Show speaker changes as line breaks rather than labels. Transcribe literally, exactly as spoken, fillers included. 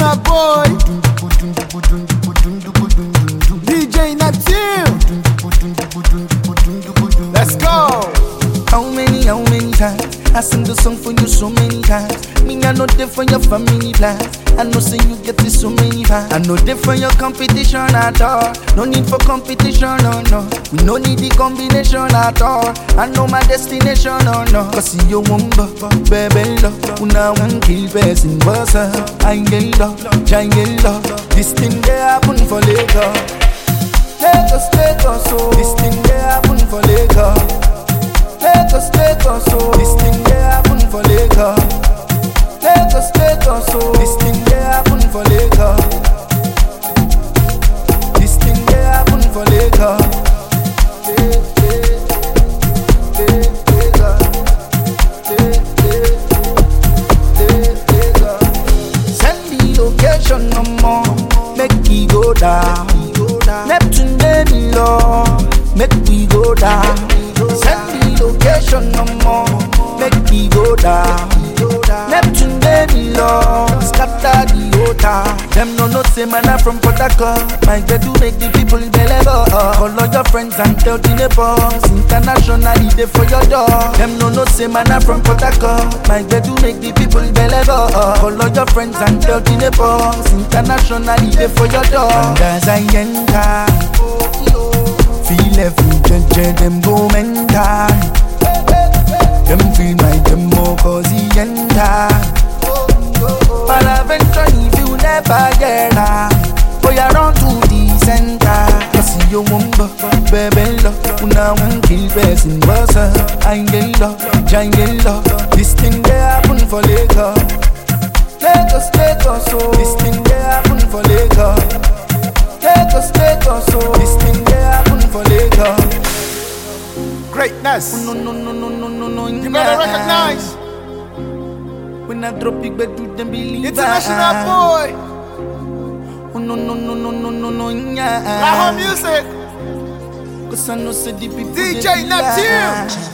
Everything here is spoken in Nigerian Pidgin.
international boy. D J Neptune. Let's go.
How many, how many times I sing the song for you so many times. Me, I know there for your family plans. I know say you get it so many times. I know there for your competition at all. No need for competition, no, no. We no need the combination at all. I know my destination, no, no. Cause you won't go, baby, love. Una one kill person, what's up? I get love, giant love. This thing they happen for Lagos. Lagos, Lagos, so this thing they happen for Lagos. Lagos, Lagos, so this thing they happen for Lagos. Lagos, Lagos, so this thing they happen for Lagos. This thing they happen for Lagos. Eh, eh, eh, Lagos. Eh, eh, eh, Lagos. Send the location no more, make we go down. Neptune dey below, make we go down. Send the location no more, make we go down. Neptune dey below, scatter the water. Them no know say man I from Port Harcourt. My girl do make the people believe. Call all your friends and tell the neighbors. Internationally they for your door. Them no know say man I from Port Harcourt. My girl do make the people believe. Call all your friends and tell the neighbors. Internationally they for your door. And as I enter, feel every judge them go mental. Them feel my demo cause he enter. But eventually if you never get her, boy I run to the center. Cause you won't go, baby love. Una one kill person, what's up? I get love, giant love. This thing they happen for Lagos. Lagos, Lagos, so this thing they happen for Lagos. Lagos, Lagos, so this thing they happen for Lagos.
Greatness.
No, no, no, no, no, no, no.
You better recognize.
When I drop it, but do them believe.
International boy.
Oh no, no, no, no, no, no, no, yeah.
Lahore music.
Cause I know say the people
D J Neptune.